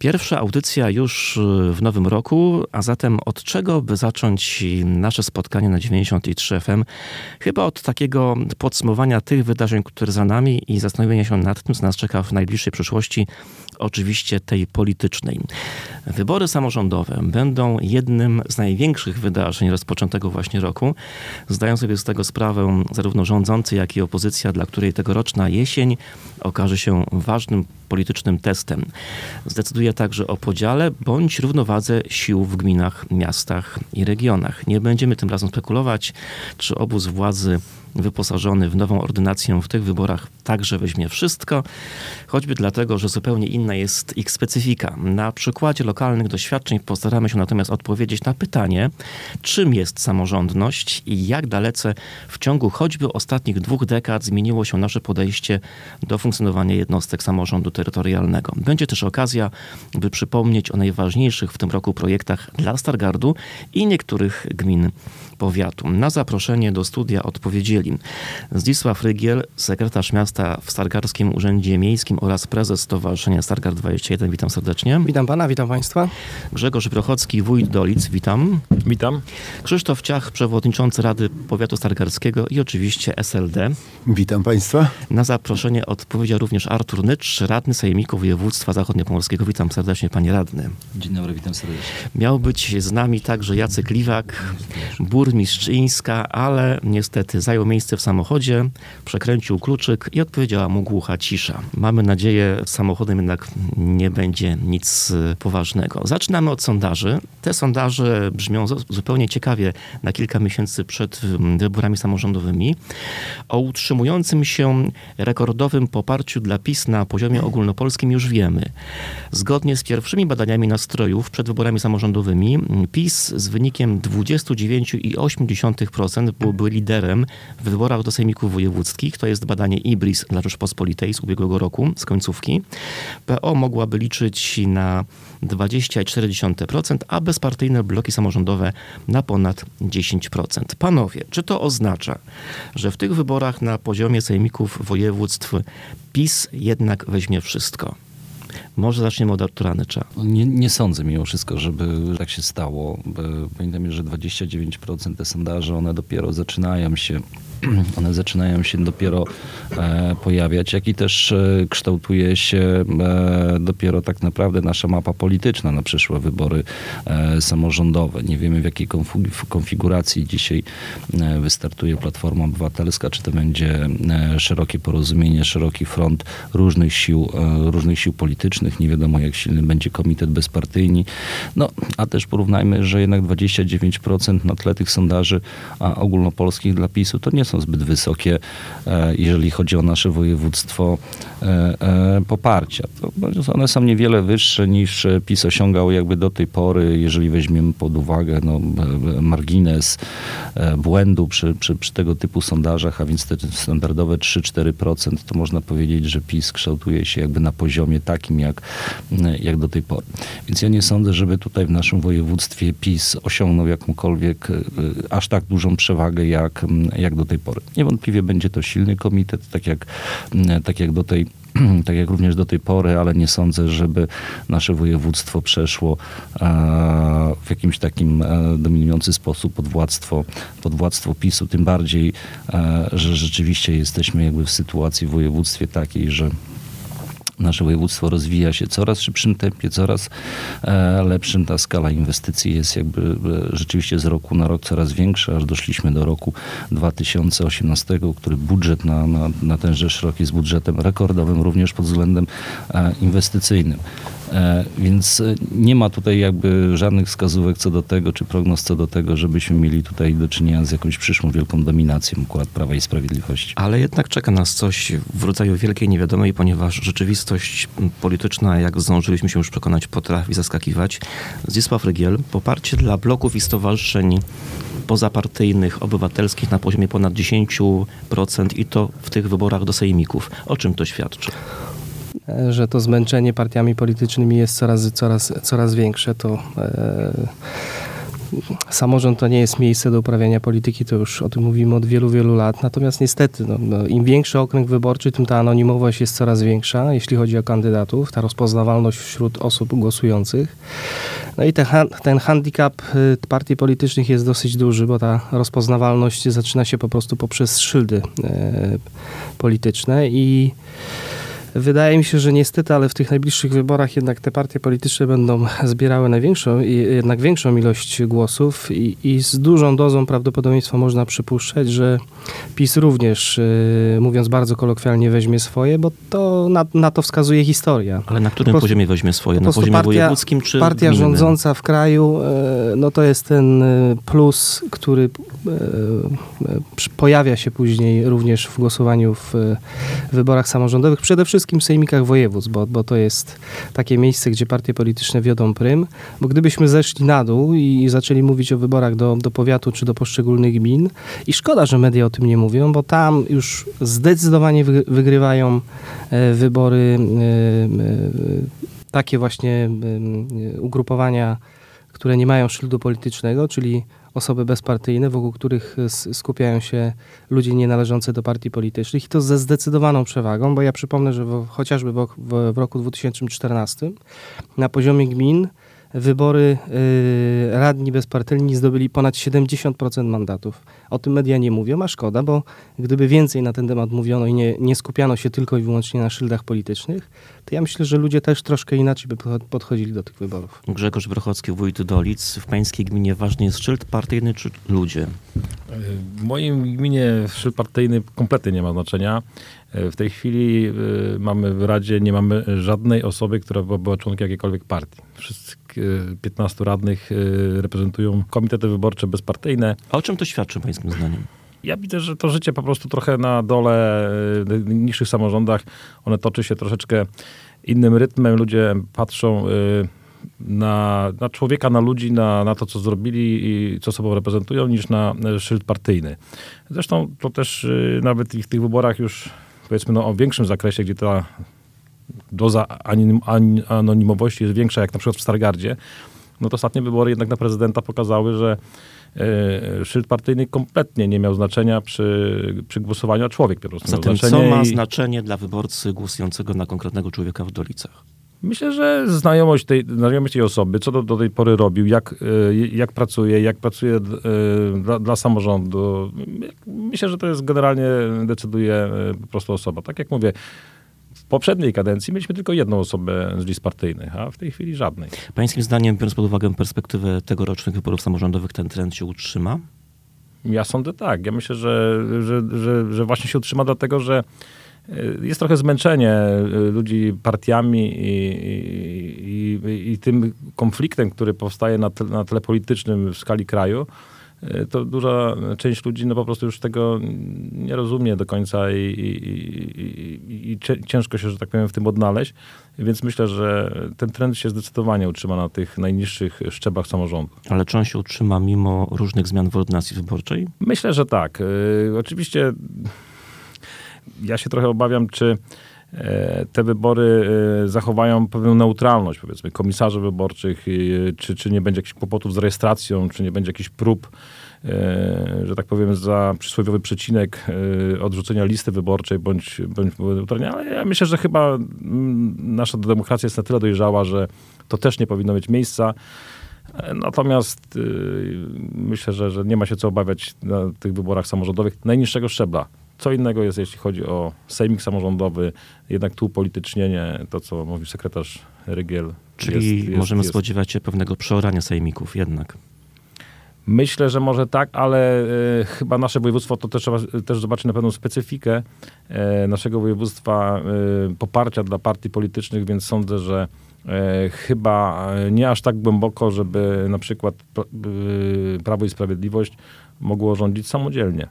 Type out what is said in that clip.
Pierwsza audycja już w nowym roku, a zatem od czego by zacząć nasze spotkanie na 93 FM? Chyba od takiego podsumowania tych wydarzeń, które za nami i zastanowienia się nad tym, co nas czeka w najbliższej przyszłości, oczywiście tej politycznej. Wybory samorządowe będą jednym z największych wydarzeń rozpoczętego właśnie roku. Zdają sobie z tego sprawę zarówno rządzący, jak i opozycja, dla której tegoroczna jesień okaże się ważnym politycznym testem. Zdecyduje także o podziale bądź równowadze sił w gminach, miastach i regionach. Nie będziemy tym razem spekulować, czy obóz władzy wyposażony w nową ordynację w tych wyborach także weźmie wszystko, choćby dlatego, że zupełnie inna jest ich specyfika. Na przykładzie lokalnych doświadczeń postaramy się natomiast odpowiedzieć na pytanie, czym jest samorządność i jak dalece w ciągu choćby ostatnich 2 dekad zmieniło się nasze podejście do funkcjonowania jednostek samorządu terytorialnego. Będzie też okazja, by przypomnieć o najważniejszych w tym roku projektach dla Stargardu i niektórych gmin powiatu. Na zaproszenie do studia odpowiedzieli Zdzisław Rygiel, sekretarz miasta w Stargardzkim Urzędzie Miejskim oraz prezes Stowarzyszenia Stargard 21. Witam serdecznie. Witam pana, witam państwa. Grzegorz Prochocki, wójt Dolic. Witam. Witam. Krzysztof Ciach, przewodniczący Rady Powiatu Stargardzkiego i oczywiście SLD. Witam państwa. Na zaproszenie odpowiedział również Artur Nycz, radny Sejmiku Województwa Zachodniopomorskiego. Witam serdecznie, panie radny. Dzień dobry, witam serdecznie. Miał być z nami także Jacek Liwak, burmistrz Ińska, ale niestety zajął miejsce w samochodzie, przekręcił kluczyk i odpowiedziała mu głucha cisza. Mamy nadzieję, z samochodem jednak nie będzie nic poważnego. Zaczynamy od sondaży. Te sondaże brzmią zupełnie ciekawie na kilka miesięcy przed wyborami samorządowymi. O utrzymującym się rekordowym poparciu dla PiS na poziomie ogólnopolskim już wiemy. Zgodnie z pierwszymi badaniami nastrojów przed wyborami samorządowymi PiS z wynikiem 29,8% byłby liderem w wyborach do sejmików wojewódzkich. To jest badanie IBRIS dla Rzeczpospolitej z ubiegłego roku, z końcówki. PO mogłaby liczyć na 20,4%, a bezpartyjne bloki samorządowe na ponad 10%. Panowie, czy to oznacza, że w tych wyborach na poziomie sejmików województw PiS jednak weźmie wszystko? Może zaczniemy od Artura Nycza. Nie sądzę mimo wszystko, żeby tak się stało. Pamiętam, że 29% te sondaże, one dopiero zaczynają się dopiero pojawiać, jak i też kształtuje się dopiero tak naprawdę nasza mapa polityczna na przyszłe wybory samorządowe. Nie wiemy, w jakiej konfiguracji dzisiaj wystartuje Platforma Obywatelska, czy to będzie szerokie porozumienie, szeroki front różnych sił politycznych. Nie wiadomo, jak silny będzie komitet bezpartyjny. No, a też porównajmy, że jednak 29% na tle tych sondaży ogólnopolskich dla PiS-u to nie są zbyt wysokie, jeżeli chodzi o nasze województwo poparcia. One są niewiele wyższe niż PiS osiągał jakby do tej pory, jeżeli weźmiemy pod uwagę margines błędu przy tego typu sondażach, a więc te standardowe 3-4%, to można powiedzieć, że PiS kształtuje się jakby na poziomie takim jak do tej pory. Więc ja nie sądzę, żeby tutaj w naszym województwie PiS osiągnął jakąkolwiek aż tak dużą przewagę jak do tej pory. Niewątpliwie będzie to silny komitet, tak jak również do tej pory, ale nie sądzę, żeby nasze województwo przeszło w jakimś takim dominujący sposób pod władztwo PiS-u. Tym bardziej, że rzeczywiście jesteśmy jakby w sytuacji w województwie takiej, że nasze województwo rozwija się coraz szybszym tempie, coraz lepszym. Ta skala inwestycji jest jakby rzeczywiście z roku na rok coraz większa, aż doszliśmy do roku 2018, który budżet na tenże szrok jest budżetem rekordowym również pod względem inwestycyjnym. Więc nie ma tutaj jakby żadnych wskazówek co do tego, czy prognoz co do tego, żebyśmy mieli tutaj do czynienia z jakąś przyszłą wielką dominacją akurat Prawa i Sprawiedliwości. Ale jednak czeka nas coś w rodzaju wielkiej niewiadomej, ponieważ rzeczywistość polityczna, jak zdążyliśmy się już przekonać, potrafi zaskakiwać. Zdzisław Rygiel, poparcie dla bloków i stowarzyszeń pozapartyjnych, obywatelskich na poziomie ponad 10% i to w tych wyborach do sejmików. O czym to świadczy? Że to zmęczenie partiami politycznymi jest coraz większe, to samorząd to nie jest miejsce do uprawiania polityki, to już o tym mówimy od wielu, wielu lat. Natomiast niestety, im większy okręg wyborczy, tym ta anonimowość jest coraz większa, jeśli chodzi o kandydatów, ta rozpoznawalność wśród osób głosujących. No i ten handicap partii politycznych jest dosyć duży, bo ta rozpoznawalność zaczyna się po prostu poprzez szyldy polityczne i wydaje mi się, że niestety, ale w tych najbliższych wyborach jednak te partie polityczne będą zbierały jednak większą ilość głosów i z dużą dozą prawdopodobieństwa można przypuszczać, że PiS również, mówiąc bardzo kolokwialnie, weźmie swoje, bo to na to wskazuje historia. Ale na którym poziomie weźmie swoje? Na poziomie wojewódzkim czy partia gminnym? rządząca w kraju, no to jest ten plus, który pojawia się później również w głosowaniu w wyborach samorządowych, przede wszystkim w sejmikach województw, bo to jest takie miejsce, gdzie partie polityczne wiodą prym, bo gdybyśmy zeszli na dół i zaczęli mówić o wyborach do powiatu czy do poszczególnych gmin, i szkoda, że media o tym nie mówią, bo tam już zdecydowanie wygrywają wybory takie właśnie ugrupowania, które nie mają szyldu politycznego, czyli osoby bezpartyjne, wokół których skupiają się ludzie nienależący do partii politycznych i to ze zdecydowaną przewagą, bo ja przypomnę, że chociażby w roku 2014 na poziomie gmin wybory radni bezpartyjni zdobyli ponad 70% mandatów. O tym media nie mówią, a szkoda, bo gdyby więcej na ten temat mówiono i nie skupiano się tylko i wyłącznie na szyldach politycznych, to ja myślę, że ludzie też troszkę inaczej by podchodzili do tych wyborów. Grzegorz Wrochocki, wójt Dolic. W pańskiej gminie ważny jest szyld partyjny czy ludzie? W moim gminie szyld partyjny kompletnie nie ma znaczenia. W tej chwili mamy w Radzie, nie mamy żadnej osoby, która była członkiem jakiejkolwiek partii. Wszystkich 15 radnych reprezentują komitety wyborcze bezpartyjne. A o czym to świadczy pańskim zdaniem? Ja widzę, że to życie po prostu trochę na dole, w niższych samorządach, one toczy się troszeczkę innym rytmem. Ludzie patrzą na człowieka, na ludzi, na to, co zrobili i co sobą reprezentują, niż na szyld partyjny. Zresztą to też nawet w tych wyborach już, powiedzmy, o większym zakresie, gdzie ta doza anonimowości jest większa, jak na przykład w Stargardzie, no to ostatnie wybory jednak na prezydenta pokazały, że szyld partyjny kompletnie nie miał znaczenia przy głosowaniu, a człowiek po prostu Zatem miał znaczenie. co ma znaczenie dla wyborcy głosującego na konkretnego człowieka w Dolicach? Myślę, że znajomość tej osoby, co do tej pory robił, jak pracuje dla samorządu. Myślę, że to jest generalnie decyduje po prostu osoba. Tak jak mówię, w poprzedniej kadencji mieliśmy tylko jedną osobę z list partyjnych, a w tej chwili żadnej. Pańskim zdaniem, biorąc pod uwagę perspektywę tegorocznych wyborów samorządowych, ten trend się utrzyma? Ja sądzę tak. Ja myślę, że właśnie się utrzyma, dlatego że jest trochę zmęczenie ludzi partiami i tym konfliktem, który powstaje na tle politycznym w skali kraju. To duża część ludzi po prostu już tego nie rozumie do końca i ciężko się, że tak powiem, w tym odnaleźć. Więc myślę, że ten trend się zdecydowanie utrzyma na tych najniższych szczeblach samorządu. Ale czy on się utrzyma mimo różnych zmian w ordynacji wyborczej? Myślę, że tak. Oczywiście ja się trochę obawiam, czy te wybory zachowają pewną neutralność, powiedzmy, komisarzy wyborczych, czy nie będzie jakichś kłopotów z rejestracją, czy nie będzie jakichś prób, że tak powiem, za przysłowiowy przecinek odrzucenia listy wyborczej bądź neutralnie. Ale ja myślę, że chyba nasza demokracja jest na tyle dojrzała, że to też nie powinno mieć miejsca. Natomiast myślę, że nie ma się co obawiać na tych wyborach samorządowych najniższego szczebla. Co innego jest, jeśli chodzi o sejmik samorządowy, jednak tu upolitycznienie, to co mówił sekretarz Rygiel. Czyli możemy spodziewać się pewnego przeorania sejmików jednak. Myślę, że może tak, ale chyba nasze województwo, to trzeba też zobaczyć na pewną specyfikę naszego województwa, poparcia dla partii politycznych, więc sądzę, że chyba nie aż tak głęboko, żeby na przykład Prawo i Sprawiedliwość mogło rządzić samodzielnie.